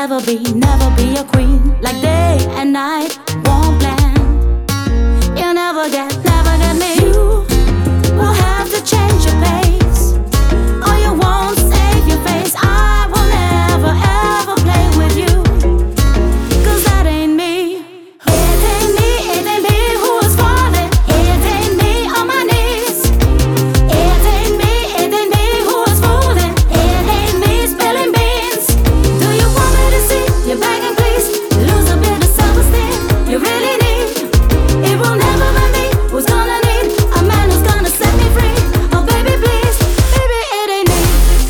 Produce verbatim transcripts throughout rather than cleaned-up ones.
never be, never be a queen. Like day and night won't blend. You'll never get, never get me. You will have to change your pace, or you won't save your face. I will never ever play with you, 'cause that ain't me. It ain't me, it ain't me who is falling. It ain't me on my knees. It ain't me, it ain't me who is fooling. It ain't me spilling beans. Do you want me to see you begging please? Lose a bit of self-esteem you really need. It will never be me who's gonna need a man who's gonna set me free. Oh baby please, baby it ain't me.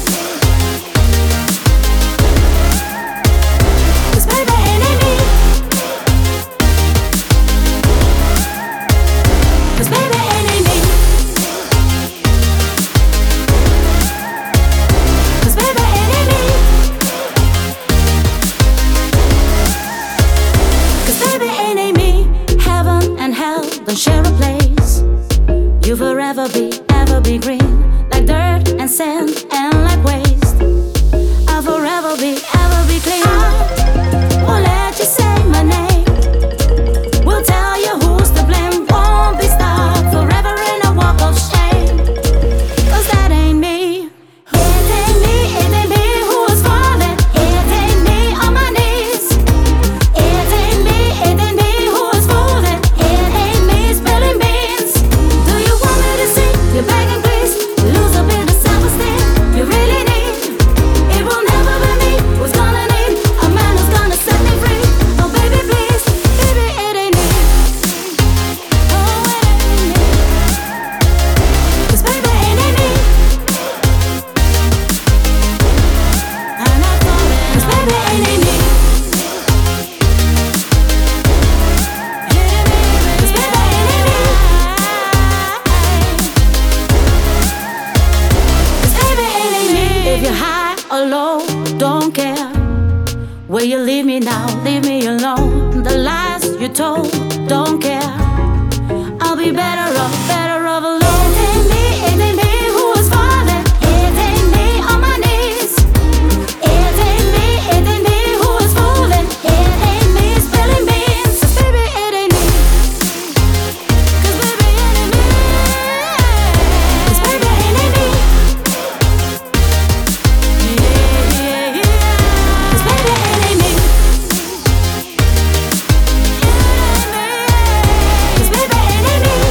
'Cause baby it ain't me. 'Cause baby it ain't me. 'Cause baby it ain't me. 'Cause baby it ain't me. Heaven and hell don't share a place. You forever be, ever be green, like dirt and sand and like waste. I'll forever be, ever be clean. I won't let you say my name. We'll tell you who's to blame. Won't be stopped forever in a walk of shame. 'Cause that ain't me. It ain't me, it ain't me who is falling. It ain't me on my knees. It ain't me, it ain't me who is fooling. It ain't me spilling beans. Do you want me to see you begging please? Lose a bit of self-esteem you really need. It will never be me who's gonna need a man who's gonna set me free. Oh baby please, baby it ain't me. Oh it ain't me. 'Cause baby it ain't me. I'm not falling. 'Cause baby it ain't me. 'Cause baby it ain't me. 'Cause baby it ain't me. If you're high or low, don't care. Will you leave me now? Leave me alone. The lies you told, don't care. I'll be better off, better off alone. It ain't me, it ain't me who is falling. It ain't me on my knees. It ain't me, it ain't me who is fooling. It ain't me spilling beans. 'Cause baby it ain't me. 'Cause baby it ain't me. 'Cause baby it ain't me. Yeah, yeah, yeah. 'Cause baby it ain't me. Cause baby it ain't me.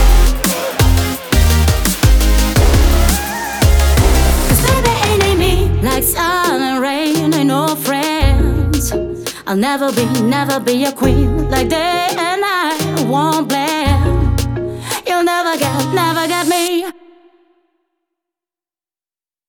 'Cause baby it ain't me. Like sun and rain ain't no friends. I'll never be, never be a queen. Like day and night